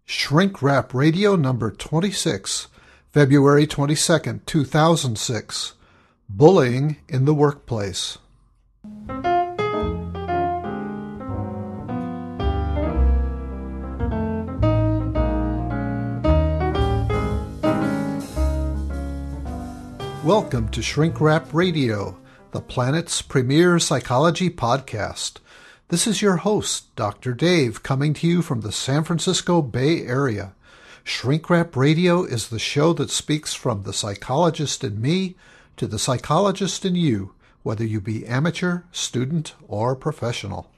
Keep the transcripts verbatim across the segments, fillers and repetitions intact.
Shrink Rap Radio number twenty-six, February twenty-second, two thousand six. Bullying in the Workplace. Welcome to Shrink Rap Radio, the planet's premier psychology podcast. This is your host, Doctor Dave, coming to you from the San Francisco Bay Area. Shrink Rap Radio is the show that speaks from the psychologist in me to the psychologist in you, whether you be amateur, student, or professional.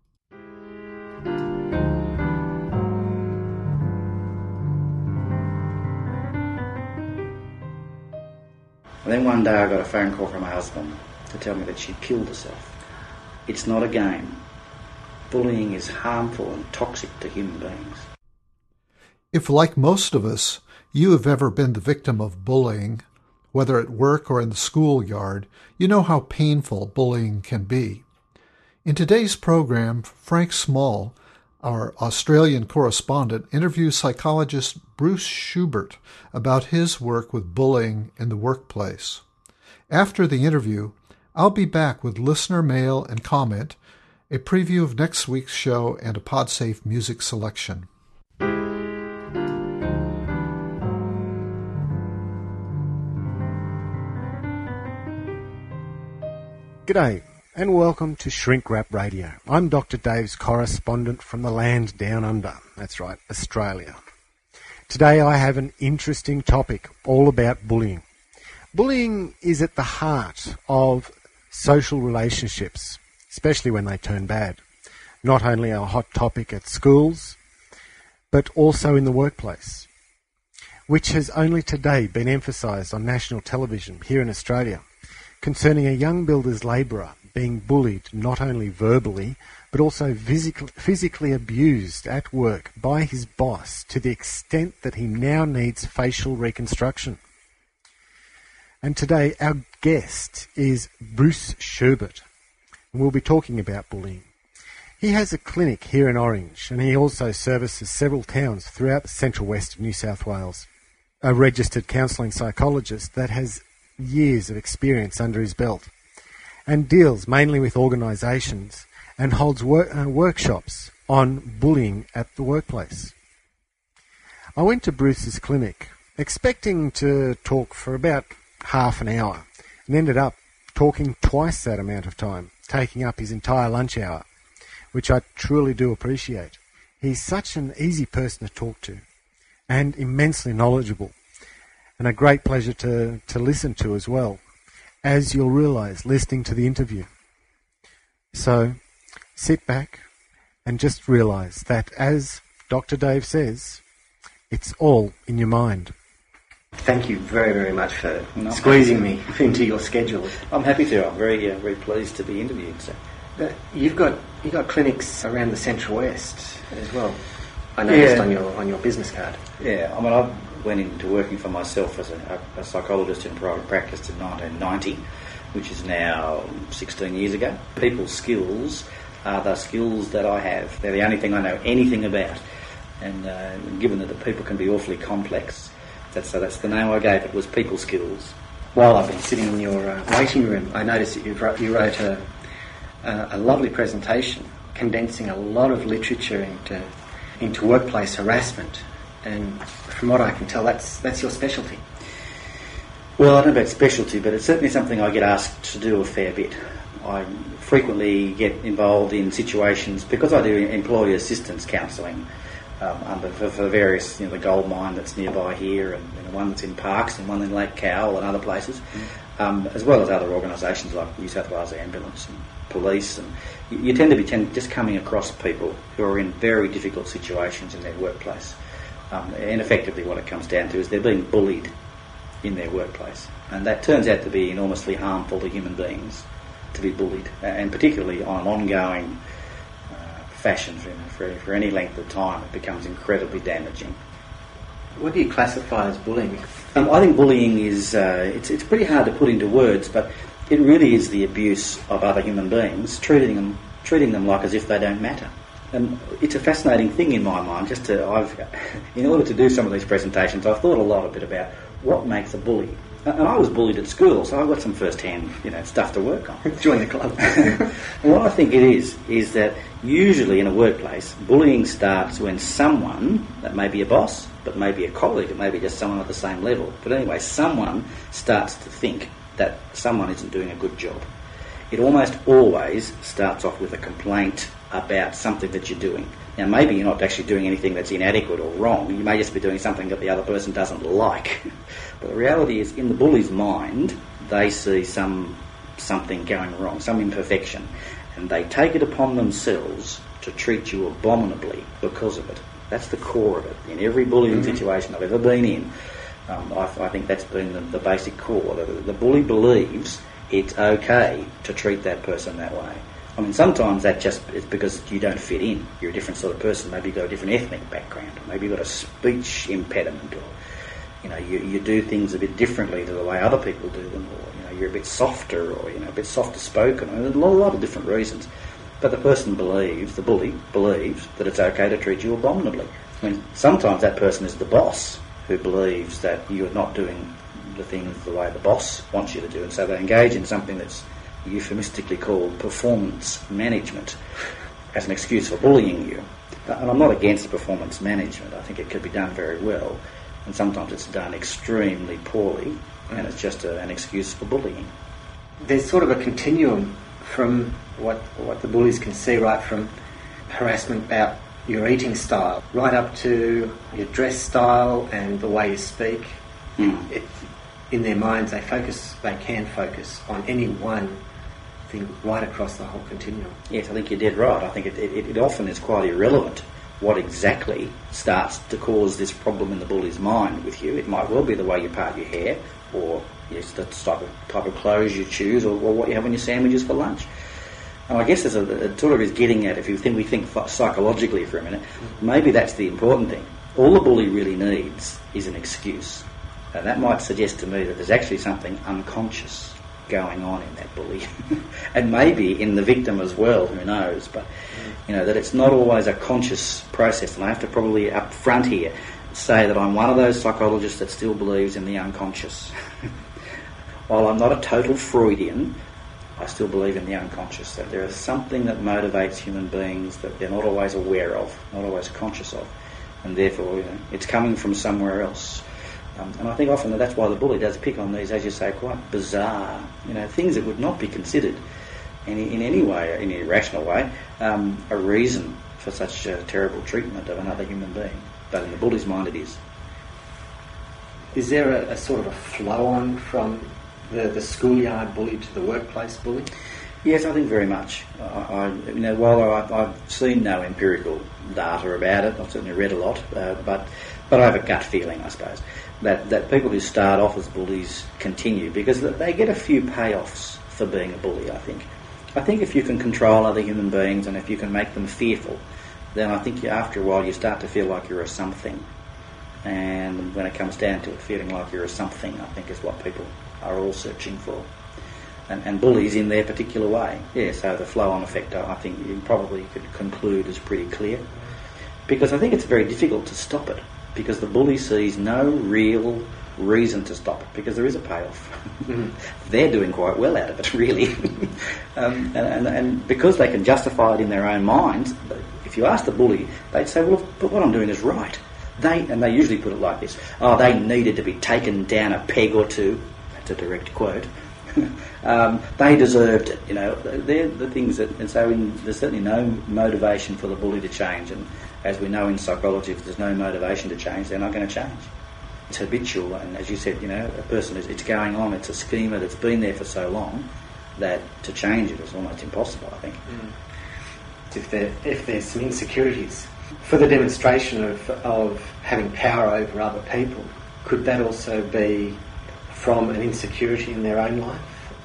And then one day I got a phone call from my husband to tell me that she'd killed herself. It's not a game. Bullying is harmful and toxic to human beings. If, like most of us, you have ever been the victim of bullying, whether at work or in the schoolyard, you know how painful bullying can be. In today's program, Frank Small, our Australian correspondent, interviews psychologist Bruce Schubert about his work with bullying in the workplace. After the interview, I'll be back with listener mail and comment, a preview of next week's show, and a PodSafe music selection. G'day, and welcome to Shrink Rap Radio. I'm Doctor Dave's correspondent from the land down under. That's right, Australia. Today I have an interesting topic all about bullying. Bullying is at the heart of social relationships, especially when they turn bad. Not only a hot topic at schools, but also in the workplace, which has only today been emphasised on national television here in Australia, concerning a young builder's labourer being bullied not only verbally, but also physical, physically abused at work by his boss to the extent that he now needs facial reconstruction. And today our guest is Bruce Schubert, and we'll be talking about bullying. He has a clinic here in Orange, and he also services several towns throughout the central west of New South Wales. A registered counselling psychologist that has years of experience under his belt, and deals mainly with organisations and holds wor- uh, workshops on bullying at the workplace. I went to Bruce's clinic expecting to talk for about half an hour and ended up talking twice that amount of time, taking up his entire lunch hour, which I truly do appreciate. He's such an easy person to talk to and immensely knowledgeable, and a great pleasure to, to listen to as well, as you'll realise listening to the interview. So sit back and just realise that, as Doctor Dave says, it's all in your mind. Thank you very, very much for no, squeezing me into your schedule. I'm happy to. I'm very, uh, very pleased to be interviewed. So. Uh, you've got you've got clinics around the Central West as well. I noticed yeah. on your on your business card. Yeah, I mean, I went into working for myself as a, a psychologist in private practice in nineteen ninety, which is now sixteen years ago. People's skills are the skills that I have. They're the only thing I know anything about. And uh, given that the people can be awfully complex, that's, so that's the name I gave it, was people skills. While I've been sitting in your uh, waiting room, I noticed that you wrote, you wrote a, a, a lovely presentation condensing a lot of literature into into workplace harassment. And from what I can tell, that's that's your specialty. Well, I don't know about specialty, but it's certainly something I get asked to do a fair bit. I frequently get involved in situations, because I do employee assistance counselling um, under for, for various, you know, the gold mine that's nearby here, and, and one that's in Parks, and one in Lake Cowell and other places, mm. um, as well as other organisations like New South Wales Ambulance and police. And you, you tend to be tend, just coming across people who are in very difficult situations in their workplace. Um, and effectively what it comes down to is they're being bullied in their workplace. And that turns out to be enormously harmful to human beings, to be bullied, and particularly on an ongoing uh, fashion for, for, for any length of time. It becomes incredibly damaging. What do you classify as bullying? Um, I think bullying is, uh, it's, it's pretty hard to put into words, but it really is the abuse of other human beings, treating them treating them like as if they don't matter. And it's a fascinating thing in my mind. Just to, I've, in order to do some of these presentations, I've thought a lot a bit about what makes a bully. And I was bullied at school, so I've got some first-hand, you know, stuff to work on. Join the club. And what I think it is, is that usually in a workplace, bullying starts when someone, that may be a boss, but maybe a colleague, it may be just someone at the same level, but anyway, someone starts to think that someone isn't doing a good job. It almost always starts off with a complaint about something that you're doing. Now, maybe you're not actually doing anything that's inadequate or wrong. You may just be doing something that the other person doesn't like. But the reality is, in the bully's mind, they see some something going wrong, some imperfection, and they take it upon themselves to treat you abominably because of it. That's the core of it. In every bullying mm-hmm. situation I've ever been in, um, I, I think that's been the, the basic core. The, the bully believes it's okay to treat that person that way. I mean, sometimes that just is because you don't fit in. You're a different sort of person. Maybe you've got a different ethnic background. Maybe you've got a speech impediment, or you know, you, you do things a bit differently to the way other people do them, or you know, you're a bit softer, or you know, a bit softer spoken. I mean, there's a lot, a lot of different reasons. But the person believes, the bully believes, that it's okay to treat you abominably. I mean, sometimes that person is the boss who believes that you're not doing the things the way the boss wants you to do, and so they engage in something that's euphemistically called performance management as an excuse for bullying you. And I'm not against performance management. I think it could be done very well, and sometimes it's done extremely poorly, and it's just a, an excuse for bullying. There's sort of a continuum from what what the bullies can see, right from harassment about your eating style, right up to your dress style and the way you speak. Mm. It, in their minds, they focus, they can focus on any one thing right across the whole continuum. Yes, I think you're dead right. I think it, it, it often is quite irrelevant what exactly starts to cause this problem in the bully's mind with you. It might well be the way you part your hair, or yes, the type of, type of clothes you choose, or, or what you have on your sandwiches for lunch. And I guess there's a, it sort of is getting at, if you think we think psychologically for a minute, maybe that's the important thing. All the bully really needs is an excuse. And that might suggest to me that there's actually something unconscious going on in that bully. And maybe in the victim as well, who knows. But, you know, that it's not always a conscious process. And I have to probably up front here say that I'm one of those psychologists that still believes in the unconscious. While I'm not a total Freudian, I still believe in the unconscious, that there is something that motivates human beings that they're not always aware of, not always conscious of. And therefore, you know, it's coming from somewhere else. Um, and I think often that that's why the bully does pick on these, as you say, quite bizarre, you know, things that would not be considered in, in any way, in any rational way, um, a reason for such uh, terrible treatment of another human being. But in the bully's mind it is. Is there a, a sort of a flow-on from the, the schoolyard bully to the workplace bully? Yes, I think very much. I, I, you know, while I, I've seen no empirical data about it, I've certainly read a lot, uh, but but I have a gut feeling, I suppose, that, that people who start off as bullies continue because they get a few payoffs for being a bully, I think. I think if you can control other human beings and if you can make them fearful, then I think you, after a while you start to feel like you're a something. And when it comes down to it, feeling like you're a something, I think is what people are all searching for. And, and bullies in their particular way. Yeah, so the flow-on effect, I think you probably could conclude is pretty clear. Because I think it's very difficult to stop it, because the bully sees no real reason to stop it, because there is a payoff. Mm-hmm. They're doing quite well out of it, really. um, and, and, and because they can justify it in their own minds, if you ask the bully, they'd say, well, but what I'm doing is right. They, and they usually put it like this, oh, they needed to be taken down a peg or two. That's a direct quote. um, they deserved it, you know. They're the things that, and so in, there's certainly no motivation for the bully to change. And as we know in psychology, if there's no motivation to change, they're not going to change. It's habitual, and as you said, you know, a person is, it's going on. It's a schema that's been there for so long that to change it is almost impossible, I think. Mm. If there, if there's some insecurities for the demonstration of of having power over other people, could that also be from an insecurity in their own life?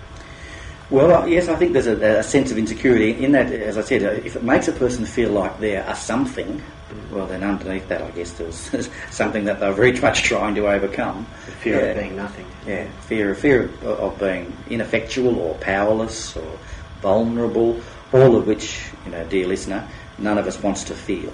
Well, yes, I think there's a, a sense of insecurity in that, as I said, if it makes a person feel like they're a something, well, then underneath that, I guess, there's something that they're very much trying to overcome. The fear yeah. of being nothing. Yeah, fear, fear of, of being ineffectual or powerless or vulnerable, all of which, you know, dear listener, none of us wants to feel.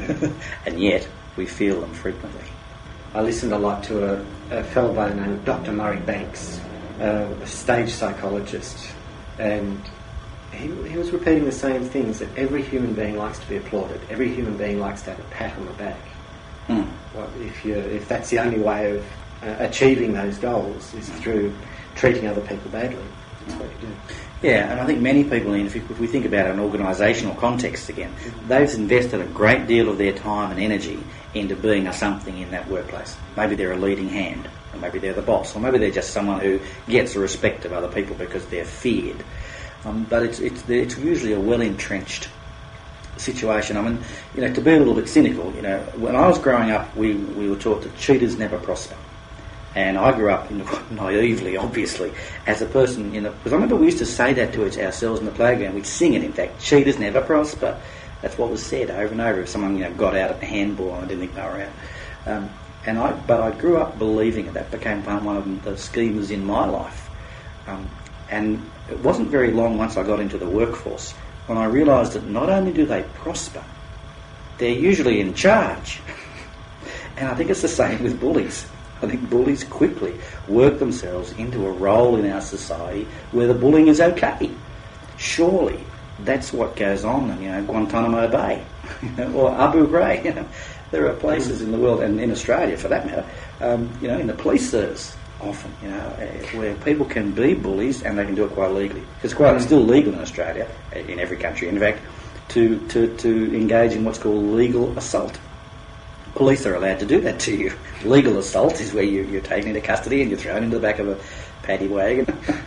And yet we feel them frequently. I listened a lot to a, a fellow by the name of Doctor Murray Banks, uh, a stage psychologist, and he, he was repeating the same things, that every human being likes to be applauded, every human being likes to have a pat on the back. Mm. Well, if you if that's the only way of uh, achieving those goals is through treating other people badly, that's what you do. Yeah, and I think many people, if, you, if we think about an organisational context again, they've invested a great deal of their time and energy into being a something in that workplace. Maybe they're a leading hand, or maybe they're the boss, or maybe they're just someone who gets the respect of other people because they're feared. Um, but it's, it's it's usually a well-entrenched situation. I mean, you know, to be a little bit cynical, you know, when I was growing up, we, we were taught that cheaters never prosper. And I grew up, you know, naively, obviously, as a person, you know, because I remember we used to say that to ourselves in the playground. We'd sing it, in fact, cheaters never prosper. That's what was said over and over if someone, you know, got out at the handball and I didn't think they were out. Um, and I, but I grew up believing it. That became one of the schemas in my life. Um, and it wasn't very long once I got into the workforce when I realised that not only do they prosper, they're usually in charge. And I think it's the same with bullies. I think bullies quickly work themselves into a role in our society where the bullying is okay. Surely that's what goes on in, you know, Guantanamo Bay or Abu Ghraib. You know, there are places in the world, and in Australia for that matter, um, you know, in the police service often, you know, where people can be bullies and they can do it quite legally. It's quite it's still legal in Australia, in every country, in fact, to, to, to engage in what's called legal assault. Police are allowed to do that to you. Legal assault is where you, you're taken into custody and you're thrown into the back of a paddy wagon.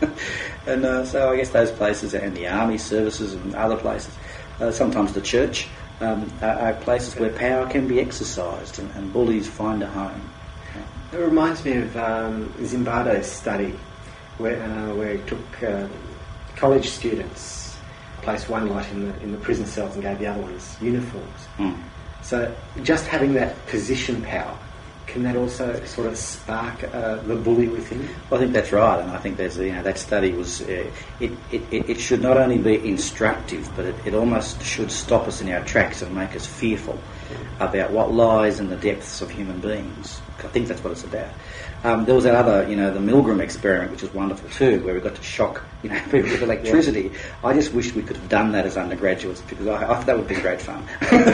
and uh, so I guess those places, and the army services and other places, uh, sometimes the church, um, are, are places where power can be exercised and, and bullies find a home. It reminds me of um, Zimbardo's study where, uh, where he took uh, college students, placed one lot in the, in the prison cells and gave the other ones uniforms. Mm. So just having that position power, can that also sort of spark uh, the bully within? Well, I think that's right, and I think there's, you know, that study was, uh, it, it, it should not only be instructive, but it, it almost should stop us in our tracks and make us fearful about what lies in the depths of human beings. I think that's what it's about. Um, there was that other, you know, the Milgram experiment, which was wonderful too, where we got to shock, you know, people with electricity. Yeah. I just wish we could have done that as undergraduates, because I, I thought that would be great fun.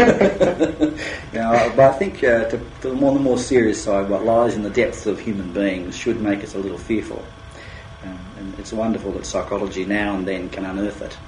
you know, but I think uh, to, to the, more, the more serious side, what lies in the depths of human beings should make us a little fearful. Um, and it's wonderful that psychology now and then can unearth it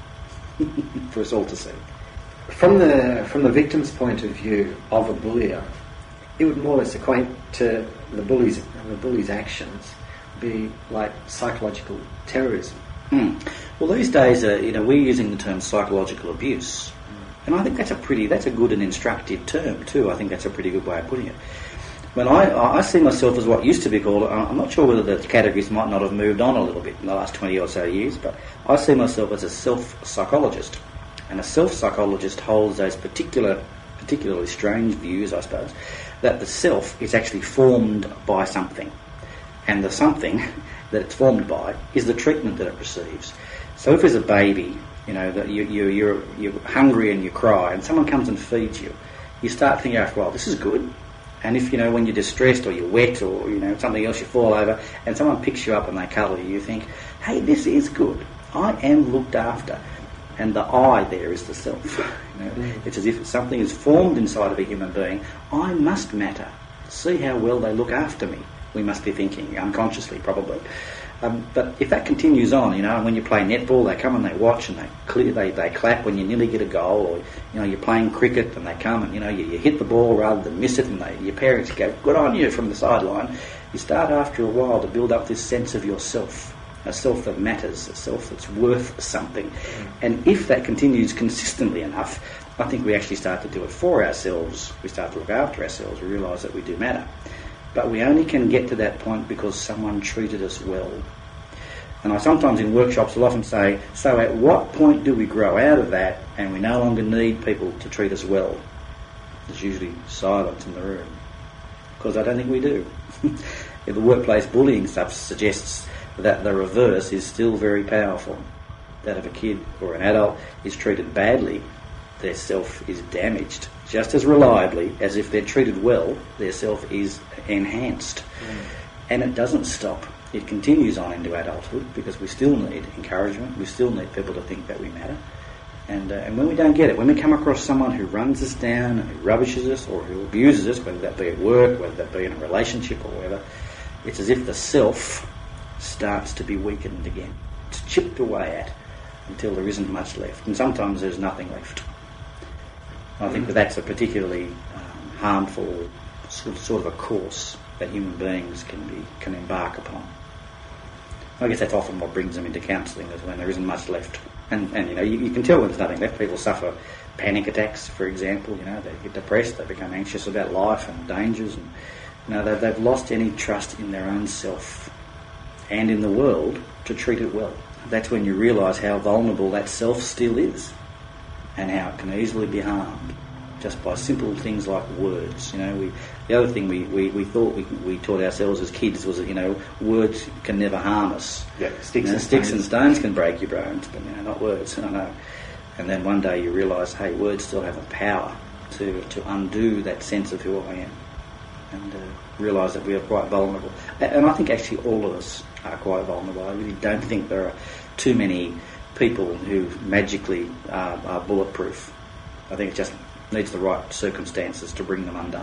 for us all to see. From the from the victim's point of view of a bullier, it would more or less equate to the bully's the bully's actions be like psychological terrorism. Mm. Well, these days, uh, you know, we're using the term psychological abuse, mm. and I think that's a pretty that's a good and instructive term too. I think that's a pretty good way of putting it. When I I see myself as what used to be called, I'm not sure whether the categories might not have moved on a little bit in the last twenty or so years, but I see myself as a self-psychologist. And a self-psychologist holds those particular, particularly strange views, I suppose, that the self is actually formed by something. And the something that it's formed by is the treatment that it receives. So if there's a baby, you know, that you, you, you're, you're hungry and you cry, and someone comes and feeds you, you start thinking after a while, this is good. And if, you know, when you're distressed or you're wet or, you know, something else, you fall over, and someone picks you up and they cuddle you, you think, hey, this is good. I am looked after. And the I there is the self. You know, mm. It's as if something is formed inside of a human being. I must matter. See how well they look after me. We must be thinking, unconsciously probably. Um, but if that continues on, you know, and when you play netball, they come and they watch and they clear, they, they clap when you nearly get a goal, or, you know, you're playing cricket and they come and, you know, you, you hit the ball rather than miss it, and they, your parents go, good on you from the sideline. You start after a while to build up this sense of yourself. A self that matters, a self that's worth something. And if that continues consistently enough, I think we actually start to do it for ourselves. We start to look after ourselves. We realise that we do matter. But we only can get to that point because someone treated us well. And I sometimes in workshops will often say, so at what point do we grow out of that and we no longer need people to treat us well? There's usually silence in the room. Because I don't think we do. If the workplace bullying stuff suggests that the reverse is still very powerful. That if a kid or an adult is treated badly their self is damaged just as reliably as if they're treated well, their self is enhanced. Mm. And it doesn't stop. It continues on into adulthood because we still need encouragement, we still need people to think that we matter. And, uh, and when we don't get it, when we come across someone who runs us down, who rubbishes us or who abuses us, whether that be at work, whether that be in a relationship or whatever, it's as if the self starts to be weakened again. It's chipped away at until there isn't much left. And sometimes there's nothing left. I think that that's a particularly um, harmful sort of, sort of a course that human beings can be can embark upon. I guess that's often what brings them into counselling, is when there isn't much left. And, and you know, you, you can tell when there's nothing left. People suffer panic attacks, for example. You know, they get depressed, they become anxious about life and dangers, and you know, they've, they've lost any trust in their own self and in the world to treat it well. That's when you realise how vulnerable that self still is, and how it can easily be harmed just by simple things like words. You know, we the other thing we, we, we thought we we taught ourselves as kids was that, you know, words can never harm us. Yeah, sticks, you know, and, sticks stones. and stones can break your bones, but you know, not words. I know. And then one day you realise, hey, words still have a power to to undo that sense of who I am, and uh, realise that we are quite vulnerable. And I think actually all of us are quite vulnerable. I really don't think there are too many people who magically are, are bulletproof. I think it just needs the right circumstances to bring them undone.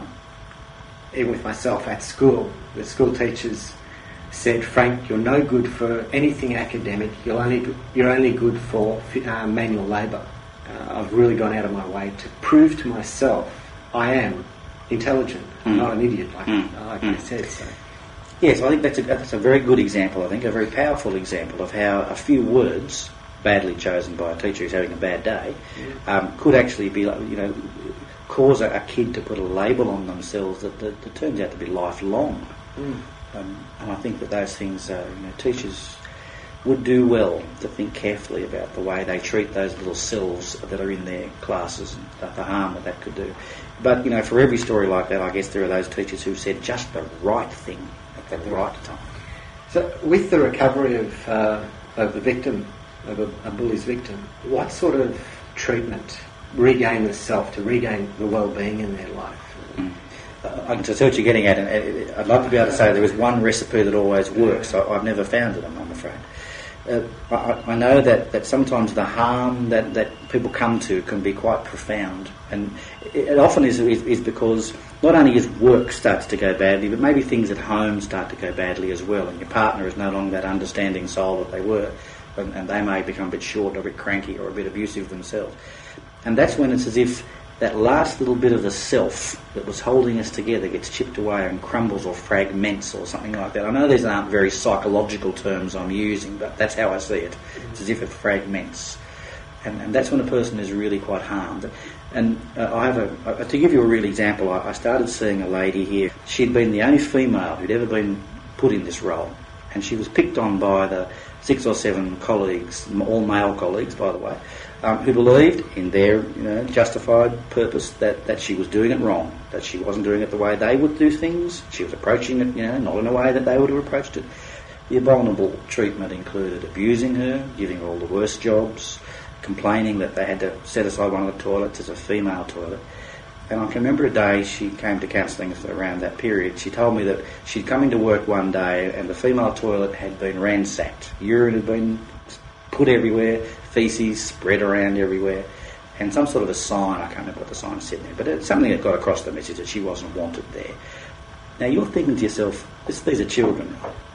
Even with myself at school, the school teachers said, "Frank, you're no good for anything academic. You're only you're only good for uh, manual labour." Uh, I've really gone out of my way to prove to myself I am intelligent, mm. not an idiot, like, mm. like mm. I said. So. Yes, I think that's a, that's a very good example, I think, a very powerful example of how a few words, badly chosen by a teacher who's having a bad day, yeah. um, could actually be, like, you know, cause a, a kid to put a label on themselves that, that, that turns out to be lifelong. Mm. Um, and I think that those things, uh, you know, teachers would do well to think carefully about the way they treat those little selves that are in their classes and the, the harm that that could do. But, you know, for every story like that, I guess there are those teachers who said just the right thing at the right time. So, with the recovery of uh, of the victim, of a, a bully's victim, what sort of treatment regain the self, to regain the well-being in their life? Mm. Uh, I can tell what you're getting at, and I'd love to be able to say there is one recipe that always works. I, I've never found it, I'm, I'm afraid. Uh, I, I know that, that sometimes the harm that, that people come to can be quite profound, and it, it often is, is is because not only is work starts to go badly, but maybe things at home start to go badly as well, and your partner is no longer that understanding soul that they were, and, and they may become a bit short or a bit cranky or a bit abusive themselves. And that's when it's as if that last little bit of the self that was holding us together gets chipped away and crumbles or fragments or something like that. I know these aren't very psychological terms I'm using, but that's how I see it. It's as if it fragments. And, and that's when a person is really quite harmed. And uh, I have a, uh, to give you a real example, I, I started seeing a lady here. She'd been the only female who'd ever been put in this role. And she was picked on by the six or seven colleagues, all male colleagues, by the way, Um, who believed in their, you know, justified purpose that, that she was doing it wrong, that she wasn't doing it the way they would do things. She was approaching it, you know, not in a way that they would have approached it. The abominable treatment included abusing her, giving her all the worst jobs, complaining that they had to set aside one of the toilets as a female toilet. And I can remember a day she came to counselling around that period. She told me that she'd come into work one day and the female toilet had been ransacked. Urine had been put everywhere, feces spread around everywhere, and some sort of a sign, I can't remember what the sign said there, but it's something that got across the message that she wasn't wanted there. Now you're thinking to yourself, this, these are children.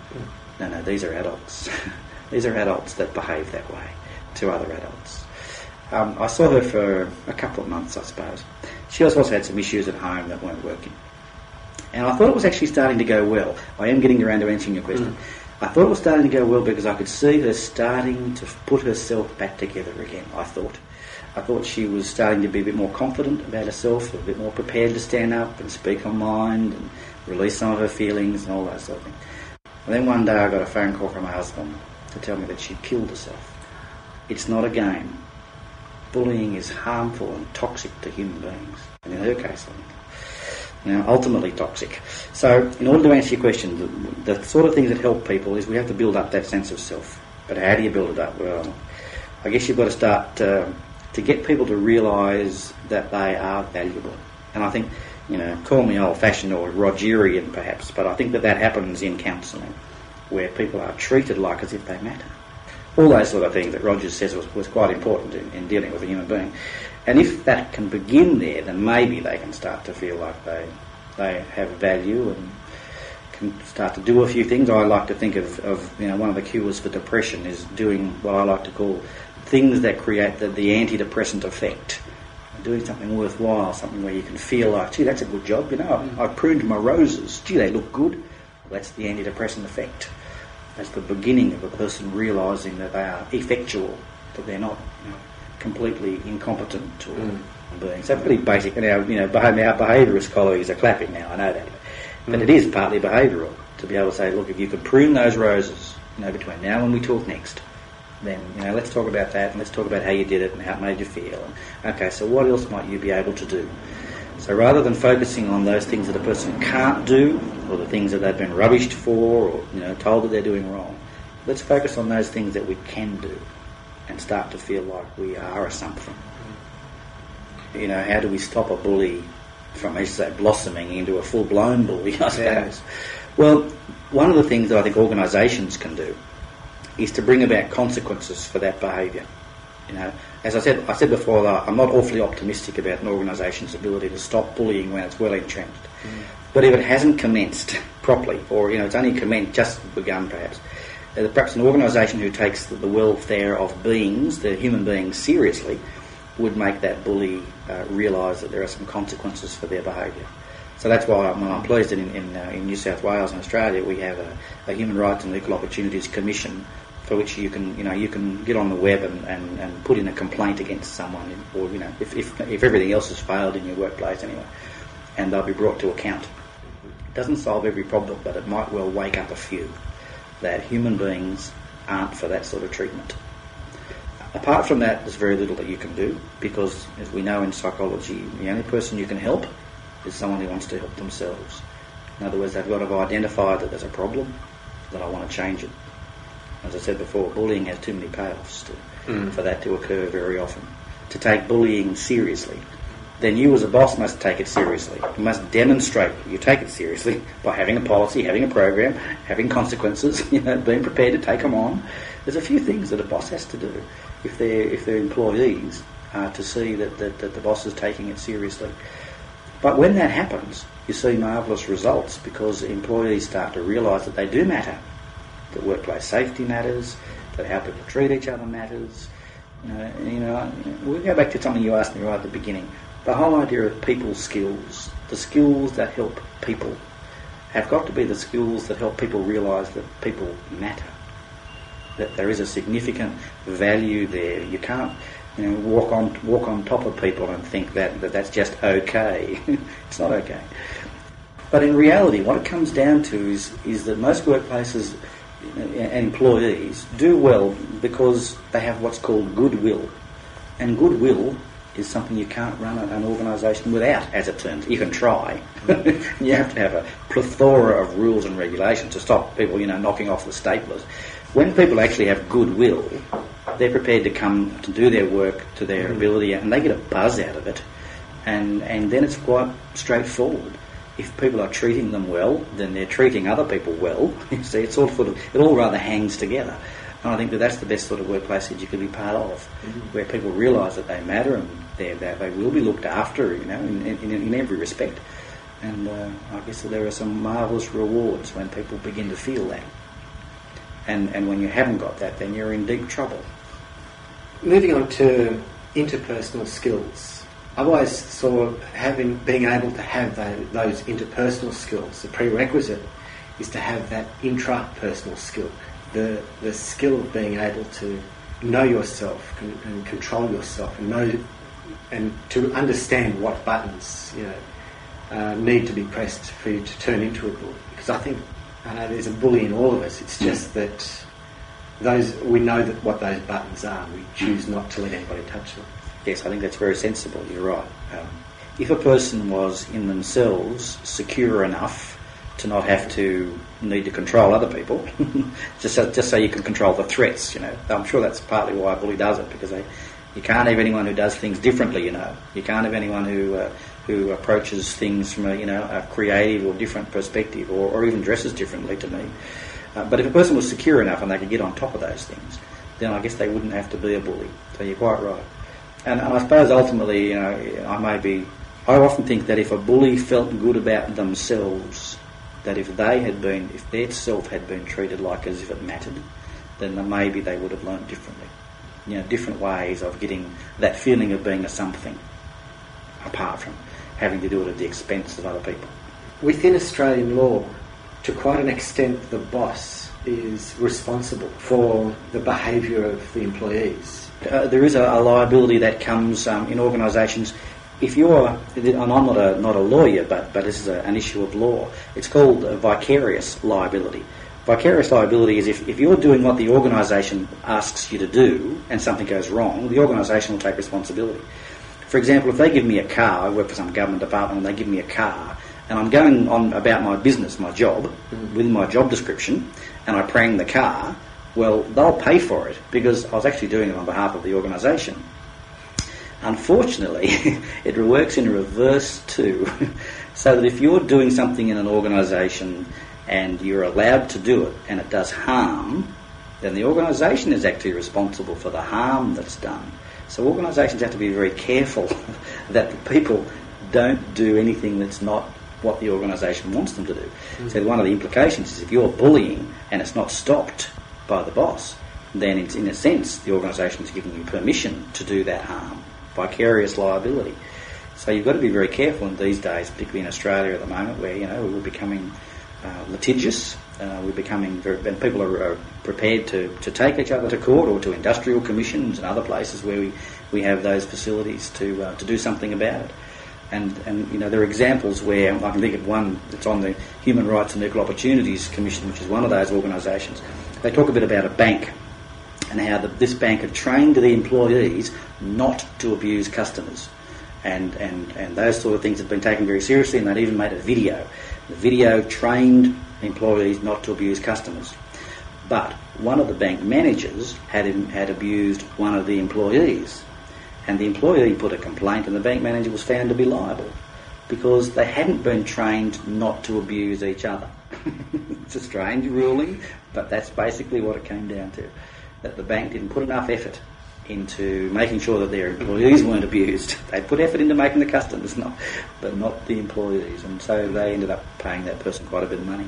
No, no, these are adults. These are adults that behave that way to other adults. Um, I saw her for a couple of months, I suppose. She also had some issues at home that weren't working. And I thought it was actually starting to go well. I am getting around to answering your question. Mm. I thought it was starting to go well because I could see her starting to put herself back together again, I thought. I thought she was starting to be a bit more confident about herself, a bit more prepared to stand up and speak her mind and release some of her feelings and all that sort of thing. And then one day I got a phone call from her husband to tell me that she'd killed herself. It's not a game. Bullying is harmful and toxic to human beings. And in her case, I think. Now, ultimately toxic. So, in order to answer your question, the, the sort of things that help people is we have to build up that sense of self. But how do you build it up? Well, I guess you've got to start uh, to get people to realise that they are valuable. And I think, you know, call me old-fashioned or Rogerian perhaps, but I think that that happens in counselling, where people are treated like as if they matter. All those sort of things that Rogers says was, was quite important in, in dealing with a human being. And if that can begin there, then maybe they can start to feel like they they have value and can start to do a few things. I like to think of, of you know, one of the cures for depression is doing what I like to call things that create the, the antidepressant effect. Doing something worthwhile, something where you can feel like, gee, that's a good job, you know, I've, I've pruned my roses, gee, they look good. Well, that's the antidepressant effect. That's the beginning of a person realising that they are effectual, that they're not, you know, completely incompetent or mm. being. So pretty basic. And our, you know, our behaviourist colleagues are clapping now, I know that. But mm. it is partly behavioural to be able to say, look, if you could prune those roses, you know, between now and we talk next, then, you know, let's talk about that and let's talk about how you did it and how it made you feel. And, okay, so what else might you be able to do? So rather than focusing on those things that a person can't do or the things that they've been rubbished for or, you know, told that they're doing wrong, let's focus on those things that we can do and start to feel like we are a something. You know, how do we stop a bully from, I used to say, blossoming into a full-blown bully, I suppose? Yeah. Well, one of the things that I think organisations can do is to bring about consequences for that behaviour. You know, as I said, I said before, I'm not awfully optimistic about an organisation's ability to stop bullying when it's well entrenched. Mm. But if it hasn't commenced properly, or, you know, it's only commenced, just begun perhaps, uh, perhaps an organisation who takes the, the welfare of beings, the human beings, seriously, would make that bully uh, realise that there are some consequences for their behaviour. So that's why I'm, I'm pleased that in, in, uh, in New South Wales and Australia we have a, a Human Rights and Equal Opportunities Commission, for which you can, you know, you can get on the web and, and, and put in a complaint against someone, or, you know, if, if if everything else has failed in your workplace anyway, and they'll be brought to account. It doesn't solve every problem, but it might well wake up a few that human beings aren't for that sort of treatment. Apart from that, there's very little that you can do, because, as we know in psychology, the only person you can help is someone who wants to help themselves. In other words, they've got to identify that there's a problem, that I want to change it. As I said before, bullying has too many payoffs to, mm. for that to occur very often. To take bullying seriously, then you as a boss must take it seriously. You must demonstrate that you take it seriously by having a policy, having a program, having consequences, you know, being prepared to take them on. There's a few things that a boss has to do if they're, if they're employees uh, to see that, that, that the boss is taking it seriously. But when that happens, you see marvellous results, because employees start to realise that they do matter. That workplace safety matters, that how people treat each other matters. You know, you know, we'll go back to something you asked me right at the beginning. The whole idea of people skills, the skills that help people, have got to be the skills that help people realise that people matter, that there is a significant value there. You can't, you know, walk on walk on top of people and think that, that that's just okay. It's not okay. But in reality, what it comes down to is is that most workplaces and employees do well because they have what's called goodwill. And goodwill is something you can't run an organisation without, as it turns. You can try. You have to have a plethora of rules and regulations to stop people, you know, knocking off the staplers. When people actually have goodwill, they're prepared to come to do their work to their mm-hmm. ability, and they get a buzz out of it. And, and then it's quite straightforward. If people are treating them well, then they're treating other people well. You see, it's all sort of, it all rather hangs together. And I think that that's the best sort of workplace that you could be part of, mm-hmm. where people realise that they matter and they're, they're, they will be looked after, you know, in, in, in every respect. And uh, I guess that there are some marvellous rewards when people begin to feel that. And, and when you haven't got that, then you're in deep trouble. Moving on to interpersonal skills. I've always saw having, being able to have those, those interpersonal skills, the prerequisite is to have that intrapersonal skill, the the skill of being able to know yourself and, and control yourself, and know and to understand what buttons, you know, uh, need to be pressed for you to turn into a bully. Because I think I know there's a bully in all of us. It's just that those we know that what those buttons are. We choose not to let anybody touch them. Yes, I think that's very sensible. You're right. Um, if a person was in themselves secure enough to not have to need to control other people, just so, just so you can control the threats, you know. I'm sure that's partly why a bully does it, because they, You can't have anyone who does things differently, you know. You can't have anyone who uh, who approaches things from a, you know, a creative or different perspective, or, or even dresses differently to me. Uh, but if a person was secure enough and they could get on top of those things, then I guess they wouldn't have to be a bully. So you're quite right. And, and I suppose ultimately, you know, I may be... I often think that if a bully felt good about themselves, that if they had been, if their self had been treated like as if it mattered, then maybe they would have learned differently. You know, different ways of getting that feeling of being a something, apart from having to do it at the expense of other people. Within Australian law, to quite an extent, the boss is responsible for the behaviour of the employees. Uh, there is a, a liability that comes um, in organisations. If you're, and I'm not a not a lawyer, but but this is a, an issue of law. It's called uh, vicarious liability. Vicarious liability is if, if you're doing what the organisation asks you to do and something goes wrong, the organisation will take responsibility. For example, if they give me a car, I work for some government department and they give me a car, and I'm going on about my business, my job, mm. within my job description, and I prang the car, well, they'll pay for it because I was actually doing it on behalf of the organisation. Unfortunately, it works in reverse too, so that if you're doing something in an organisation and you're allowed to do it and it does harm, then the organisation is actually responsible for the harm that's done. So organisations have to be very careful that the people don't do anything that's not what the organisation wants them to do. Mm-hmm. So one of the implications is if you're bullying and it's not stopped by the boss, then it's, in a sense the organisation is giving you permission to do that harm. Vicarious liability. So you've got to be very careful in these days, particularly in Australia at the moment, where, you know, we're becoming uh, litigious, uh, we're becoming very, and people are, are prepared to, to take each other to court or to industrial commissions and other places where we, we have those facilities to uh, to do something about it. And, and, you know, there are examples where, I can think of one that's on the Human Rights and Equal Opportunities Commission, which is one of those organisations. They talk a bit about a bank and how the, this bank had trained the employees not to abuse customers. And, and, and those sort of things had been taken very seriously, and they'd even made a video. The video trained employees not to abuse customers. But one of the bank managers had, had abused one of the employees. And the employee put a complaint, and the bank manager was found to be liable because they hadn't been trained not to abuse each other. It's a strange ruling, but that's basically what it came down to. That the bank didn't put enough effort into making sure that their employees weren't abused. They put effort into making the customers, not, but not the employees, and so they ended up paying that person quite a bit of money.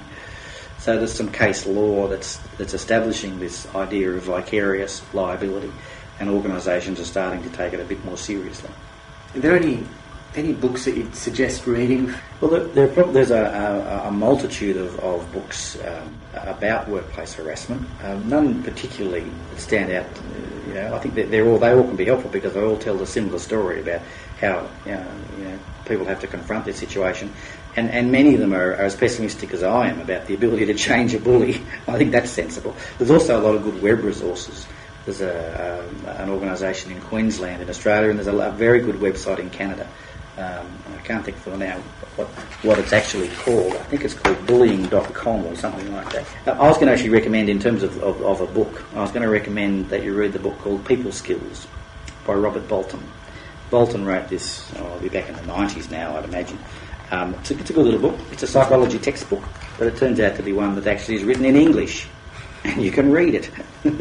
So there's some case law that's that's establishing this idea of vicarious liability, and organisations are starting to take it a bit more seriously. Are there any any books that you'd suggest reading? Well, there, there are, there's a, a, a multitude of, of books um, about workplace harassment. Um, none particularly that stand out. Uh, you know, I think that they're all they all can be helpful because they all tell a similar story about how, you know, you know, people have to confront their situation, and and many of them are, are as pessimistic as I am about the ability to change a bully. I think that's sensible. There's also a lot of good web resources. There's a, um, an organisation in Queensland in Australia, and there's a, a very good website in Canada. Um, I can't think for now what, what it's actually called. I think it's called bullying dot com or something like that. Uh, I was going to actually recommend, in terms of, of, of a book, I was going to recommend that you read the book called People Skills by Robert Bolton. Bolton wrote this, oh, I'll be back in the nineties now, I'd imagine. Um, it's, a, it's a good little book. It's a psychology textbook, but it turns out to be one that actually is written in English, and you can read it,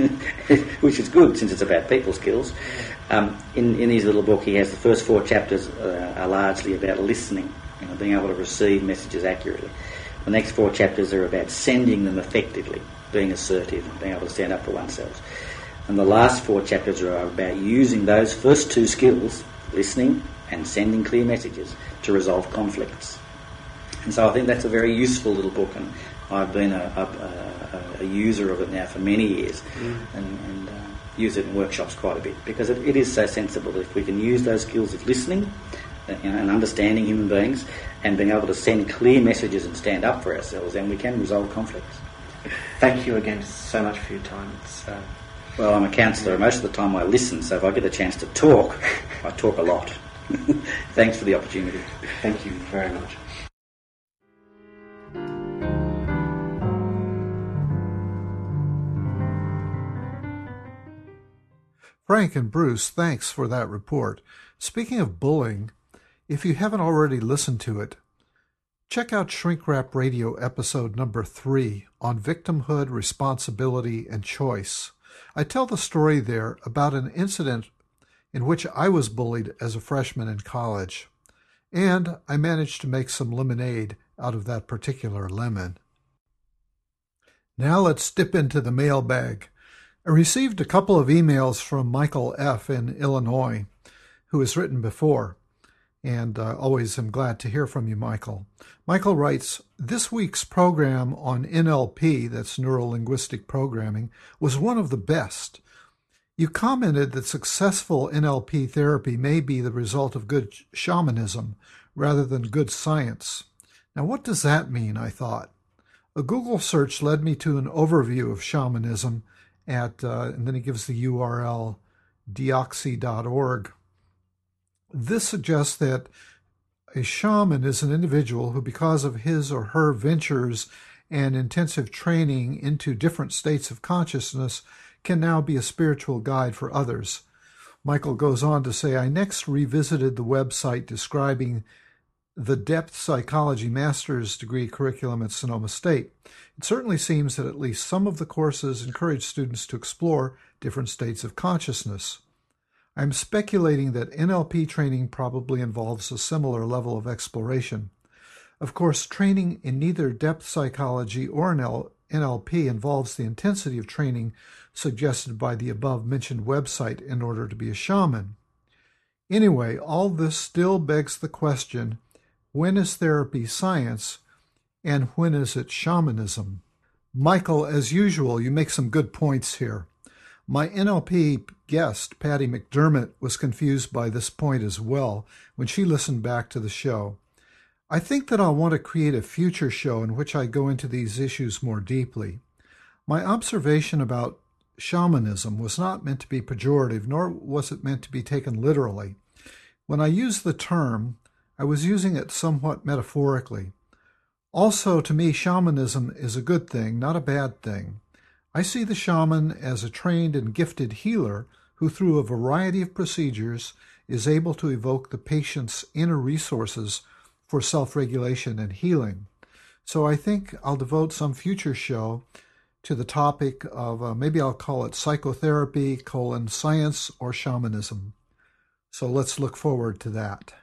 which is good since it's about people skills. Um, in, in his little book, he has the first four chapters uh, are largely about listening, you know, being able to receive messages accurately. The next four chapters are about sending them effectively, being assertive, and being able to stand up for oneself. And the last four chapters are about using those first two skills, listening and sending clear messages, to resolve conflicts. And so I think that's a very useful little book, and I've been a, a, a, a user of it now for many years, mm. and, and uh, use it in workshops quite a bit, because it, it is so sensible. If we can use those skills of listening, you know, and understanding human beings, and being able to send clear messages and stand up for ourselves, then we can resolve conflicts. Thank you again so much for your time. It's, uh, well, I'm a counsellor. Most of the time I listen, so if I get a chance to talk, I talk a lot. Thanks for the opportunity. Thank you very much. Frank and Bruce, thanks for that report. Speaking of bullying, if you haven't already listened to it, check out Shrink Rap Radio episode number three on victimhood, responsibility, and choice. I tell the story there about an incident in which I was bullied as a freshman in college, and I managed to make some lemonade out of that particular lemon. Now let's dip into the mailbag. I received a couple of emails from Michael F. in Illinois, who has written before, and uh, always am glad to hear from you, Michael. Michael writes, this week's program on N L P, that's Neuro-Linguistic Programming, was one of the best. You commented that successful N L P therapy may be the result of good shamanism rather than good science. Now, what does that mean, I thought? A Google search led me to an overview of shamanism at, uh, and then he gives the U R L, deoxy dot org. This suggests that a shaman is an individual who, because of his or her ventures and intensive training into different states of consciousness, can now be a spiritual guide for others. Michael goes on to say, I next revisited the website describing the Depth Psychology Master's Degree curriculum at Sonoma State. It certainly seems that at least some of the courses encourage students to explore different states of consciousness. I'm speculating that N L P training probably involves a similar level of exploration. Of course, training in neither depth psychology or N L P involves the intensity of training suggested by the above-mentioned website in order to be a shaman. Anyway, all this still begs the question, when is therapy science and when is it shamanism? Michael, as usual, you make some good points here. My N L P guest, Patty McDermott, was confused by this point as well when she listened back to the show. I think that I'll want to create a future show in which I go into these issues more deeply. My observation about shamanism was not meant to be pejorative, nor was it meant to be taken literally. When I used the term, I was using it somewhat metaphorically. Also, to me, shamanism is a good thing, not a bad thing. I see the shaman as a trained and gifted healer who, through a variety of procedures, is able to evoke the patient's inner resources for self-regulation and healing. So I think I'll devote some future show to the topic of, uh, maybe I'll call it psychotherapy, colon, science, or shamanism. So let's look forward to that.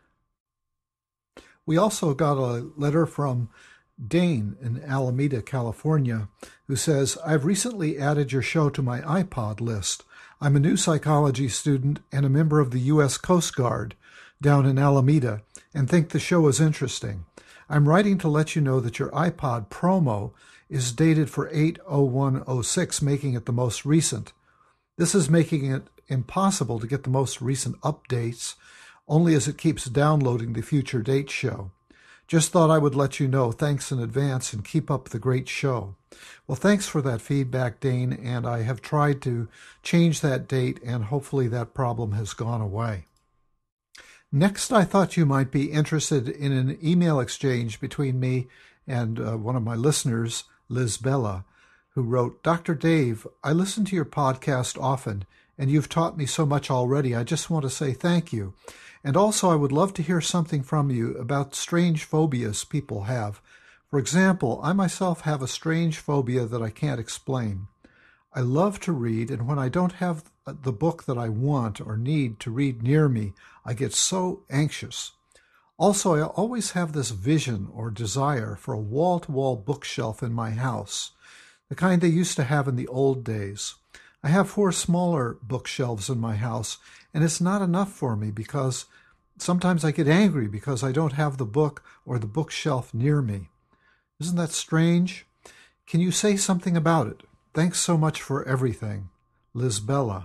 We also got a letter from Dane in Alameda, California, who says, I've recently added your show to my iPod list. I'm a new psychology student and a member of the U S Coast Guard down in Alameda and think the show is interesting. I'm writing to let you know that your iPod promo is dated for eight oh one oh six, making it the most recent. This is making it impossible to get the most recent updates, only as it keeps downloading the future date show. Just thought I would let you know. Thanks in advance and keep up the great show. Well, thanks for that feedback, Dane, and I have tried to change that date, and hopefully that problem has gone away. Next, I thought you might be interested in an email exchange between me and uh, one of my listeners, Liz Bella, who wrote, Doctor Dave, I listen to your podcast often, and you've taught me so much already. I just want to say thank you. And also, I would love to hear something from you about strange phobias people have. For example, I myself have a strange phobia that I can't explain. I love to read, and when I don't have the book that I want or need to read near me, I get so anxious. Also, I always have this vision or desire for a wall-to-wall bookshelf in my house, the kind they used to have in the old days. I have four smaller bookshelves in my house, and it's not enough for me because sometimes I get angry because I don't have the book or the bookshelf near me. Isn't that strange? Can you say something about it? Thanks so much for everything. Lizbella.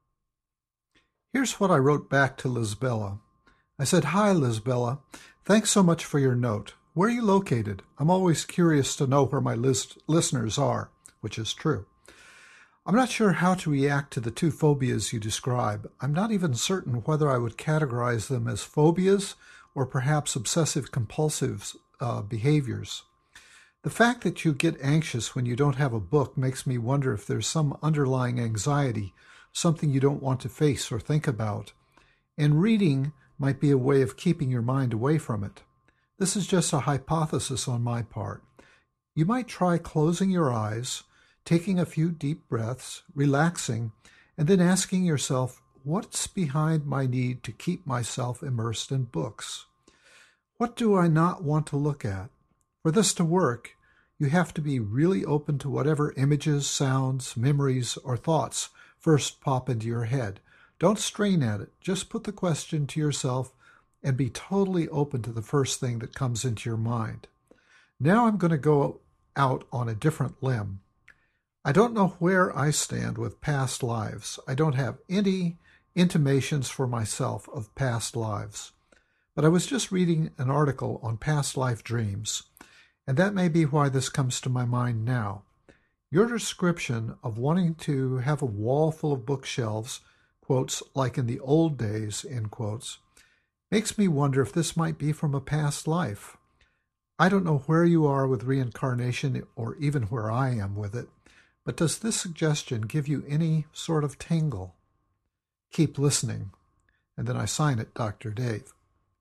Here's what I wrote back to Lizbella. I said, Hi, Lizbella. Thanks so much for your note. Where are you located? I'm always curious to know where my list- listeners are, which is true. I'm not sure how to react to the two phobias you describe. I'm not even certain whether I would categorize them as phobias or perhaps obsessive-compulsive uh, behaviors. The fact that you get anxious when you don't have a book makes me wonder if there's some underlying anxiety something you don't want to face or think about. And reading might be a way of keeping your mind away from it. This is just a hypothesis on my part. You might try closing your eyes, taking a few deep breaths, relaxing, and then asking yourself, what's behind my need to keep myself immersed in books? What do I not want to look at? For this to work, you have to be really open to whatever images, sounds, memories, or thoughts first pop into your head. Don't strain at it. Just put the question to yourself and be totally open to the first thing that comes into your mind. Now I'm going to go out on a different limb. I don't know where I stand with past lives. I don't have any intimations for myself of past lives. But I was just reading an article on past life dreams, and that may be why this comes to my mind now. Your description of wanting to have a wall full of bookshelves, quotes, like in the old days, end quotes, makes me wonder if this might be from a past life. I don't know where you are with reincarnation or even where I am with it, but does this suggestion give you any sort of tingle? Keep listening. And then I sign it, Doctor Dave.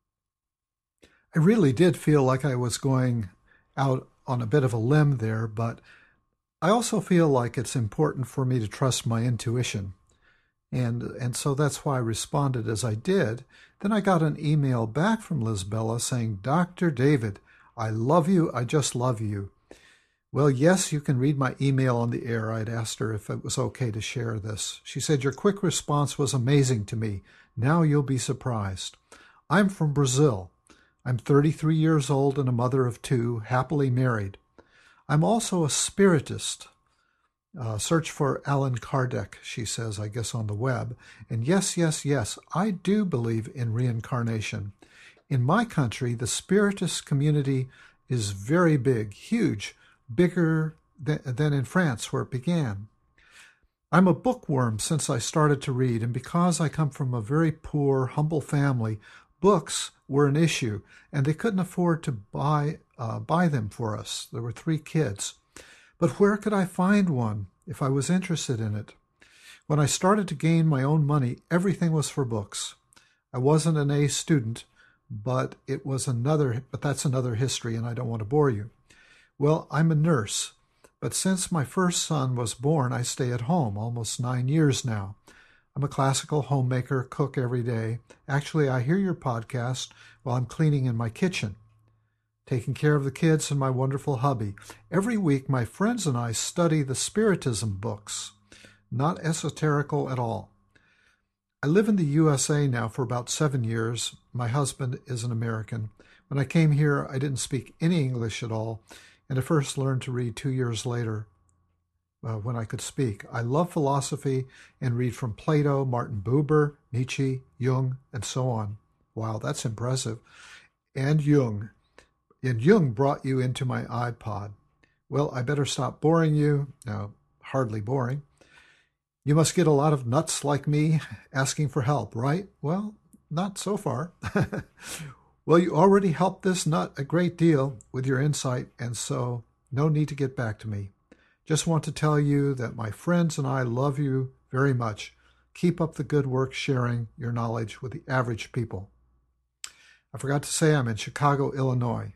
I really did feel like I was going out on a bit of a limb there, but I also feel like it's important for me to trust my intuition. And and so that's why I responded as I did. Then I got an email back from Lizbella saying, Doctor David, I love you. I just love you. Well, yes, you can read my email on the air. I'd asked her if it was okay to share this. She said, your quick response was amazing to me. Now you'll be surprised. I'm from Brazil. I'm thirty-three years old and a mother of two, happily married. I'm also a spiritist. Uh, search for Allan Kardec, she says, I guess on the web. And yes, yes, yes, I do believe in reincarnation. In my country, the spiritist community is very big, huge, bigger th- than in France where it began. I'm a bookworm since I started to read, and because I come from a very poor, humble family, books were an issue, and they couldn't afford to buy uh, buy them for us. There were three kids. But where could I find one if I was interested in it? When I started to gain my own money, everything was for books. I wasn't an A student, but it was another, but that's another history, and I don't want to bore you. Well, I'm a nurse, but since my first son was born, I stay at home almost nine years now. I'm a classical homemaker, cook every day. Actually, I hear your podcast while I'm cleaning in my kitchen, taking care of the kids and my wonderful hubby. Every week, my friends and I study the Spiritism books, not esoterical at all. I live in the U S A now for about seven years. My husband is an American. When I came here, I didn't speak any English at all, and I first learned to read two years later uh, when I could speak. I love philosophy and read from Plato, Martin Buber, Nietzsche, Jung, and so on. Wow, that's impressive. And Jung. And Jung brought you into my iPod. Well, I better stop boring you. No, hardly boring. You must get a lot of nuts like me asking for help, right? Well, not so far. Well, you already helped this nut a great deal with your insight, and so no need to get back to me. Just want to tell you that my friends and I love you very much. Keep up the good work sharing your knowledge with the average people. I forgot to say I'm in Chicago, Illinois.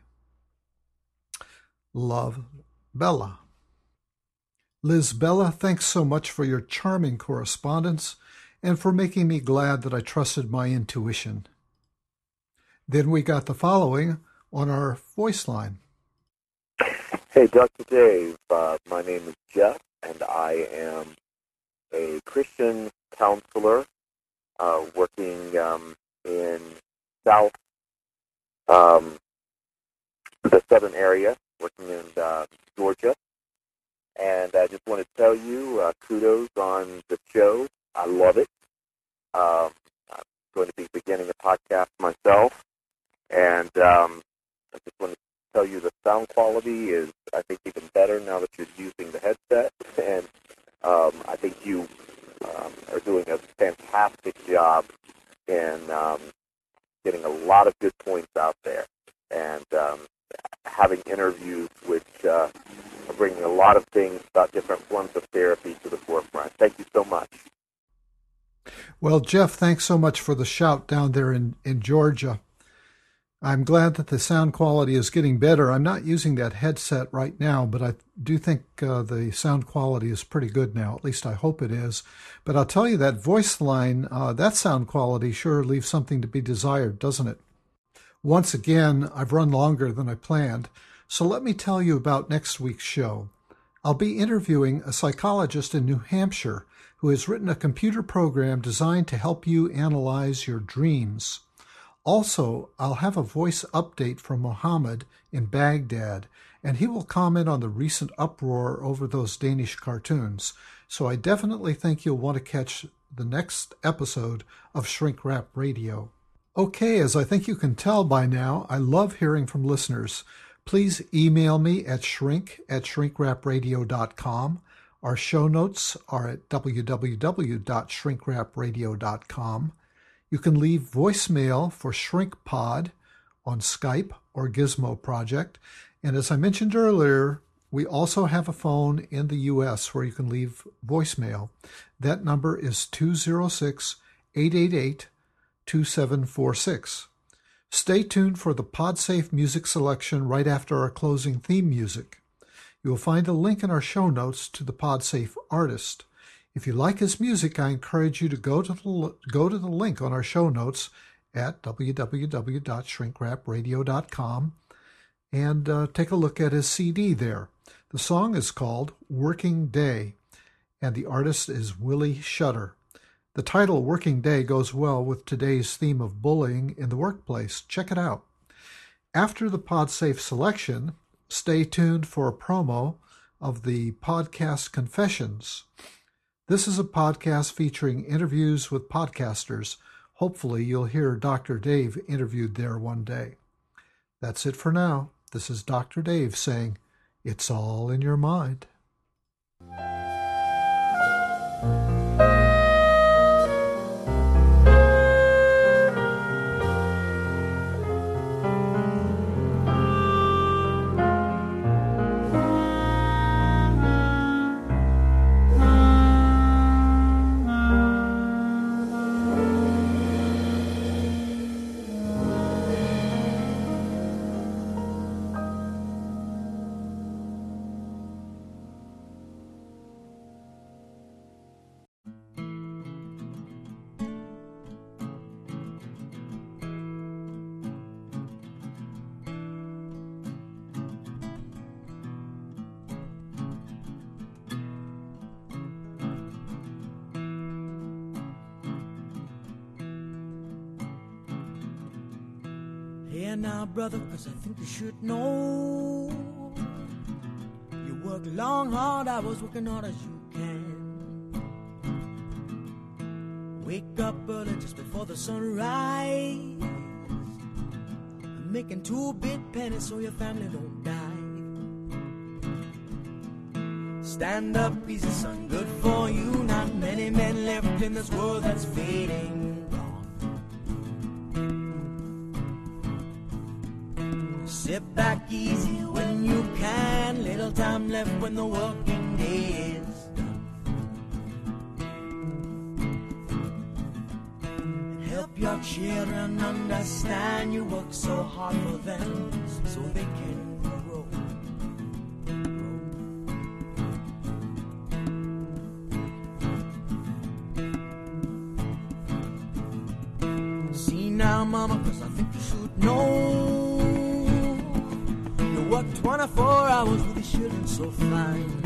Love, Bella. Lizbella, thanks so much for your charming correspondence and for making me glad that I trusted my intuition. Then we got the following on our voice line. Hey, Doctor Dave. Uh, my name is Jeff, and I am a Christian counselor uh, working um, in South, um, the southern area, working in uh, Georgia. And I just want to tell you, uh, kudos on the show. I love it. Um, I'm going to be beginning a podcast myself. And um, I just want to tell you the sound quality is, I think, even better now that you're using the headset. And um, I think you um, are doing a fantastic job in um, getting a lot of good points out there. And um, having interviews which uh, are bringing a lot of things about different forms of therapy to the forefront. Thank you so much. Well, Jeff, thanks so much for the shout down there in, in Georgia. I'm glad that the sound quality is getting better. I'm not using that headset right now, but I do think uh, the sound quality is pretty good now. At least I hope it is. But I'll tell you, that voice line, uh, that sound quality sure leaves something to be desired, doesn't it? Once again, I've run longer than I planned, so let me tell you about next week's show. I'll be interviewing a psychologist in New Hampshire who has written a computer program designed to help you analyze your dreams. Also, I'll have a voice update from Mohammed in Baghdad, and he will comment on the recent uproar over those Danish cartoons. So I definitely think you'll want to catch the next episode of Shrink Rap Radio. Okay, as I think you can tell by now, I love hearing from listeners. Please email me at shrink at shrinkrapradio dot com. Our show notes are at w w w dot shrink rap radio dot com. You can leave voicemail for ShrinkPod on Skype or Gizmo Project. And as I mentioned earlier, we also have a phone in the U S where you can leave voicemail. That number is two oh six, eight eight eight, two seven four six. Stay tuned for the PodSafe music selection right after our closing theme music. You will find a link in our show notes to the PodSafe artist. If you like his music, I encourage you to go to the go to the link on our show notes at w w w dot shrink rap radio dot com and uh, take a look at his C D there. The song is called Working Day, and the artist is Willie Shutter. The title Working Day goes well with today's theme of bullying in the workplace. Check it out. After the PodSafe selection, stay tuned for a promo of the podcast Confessions. This is a podcast featuring interviews with podcasters. Hopefully you'll hear Doctor Dave interviewed there one day. That's it for now. This is Doctor Dave saying, it's all in your mind. Here now, brother, cause I think you should know. You work long, hard hours, working hard as you can. Wake up early just before the sunrise, making two-bit pennies so your family don't die. Stand up, easy son, good for you. Not many men left in this world that's fading. Sit back easy when you can. Little time left when the working day is done. Help your children understand you work so hard for them so they can grow. grow. See now, mama, cause I think you should know. Work twenty-four hours with your children so fine.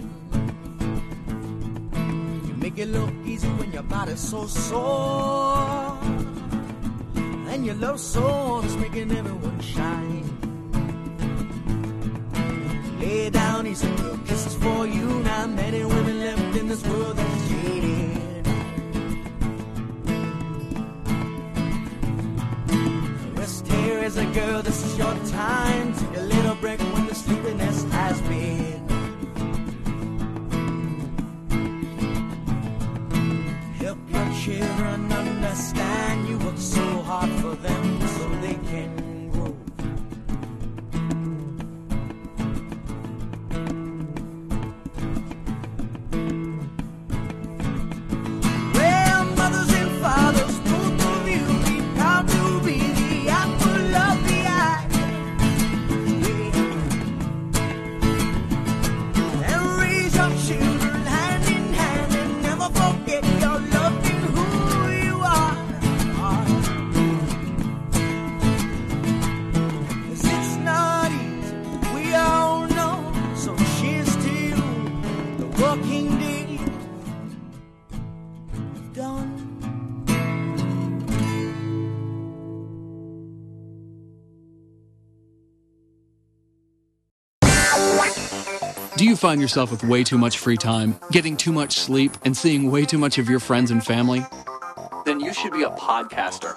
You make it look easy when your body's so sore, and your love so honest, making everyone shine. Lay down easy, little kisses for you. Not many women left in this world that's jaded. Rest here as a girl, this is your time. Take a little break when the sleepiness has been. Help your children understand you work so hard for them so they can grow. Well, mothers and fathers, touch you hand in hand and never forget your love and who you are. 'Cause it's not easy, we all know. So cheers to you, the working day done. Do you find yourself with way too much free time, getting too much sleep, and seeing way too much of your friends and family? Then you should be a podcaster.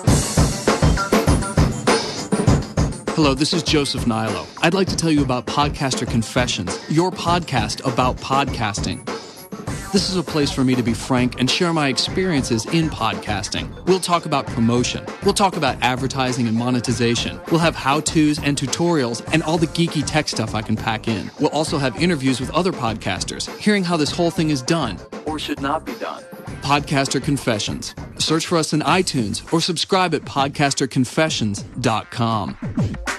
Hello, this is Joseph Nilo. I'd like to tell you about Podcaster Confessions, your podcast about podcasting. This is a place for me to be frank and share my experiences in podcasting. We'll talk about promotion. We'll talk about advertising and monetization. We'll have how-tos and tutorials and all the geeky tech stuff I can pack in. We'll also have interviews with other podcasters, hearing how this whole thing is done, or should not be done. Podcaster Confessions. Search for us in iTunes or subscribe at podcaster confessions dot com.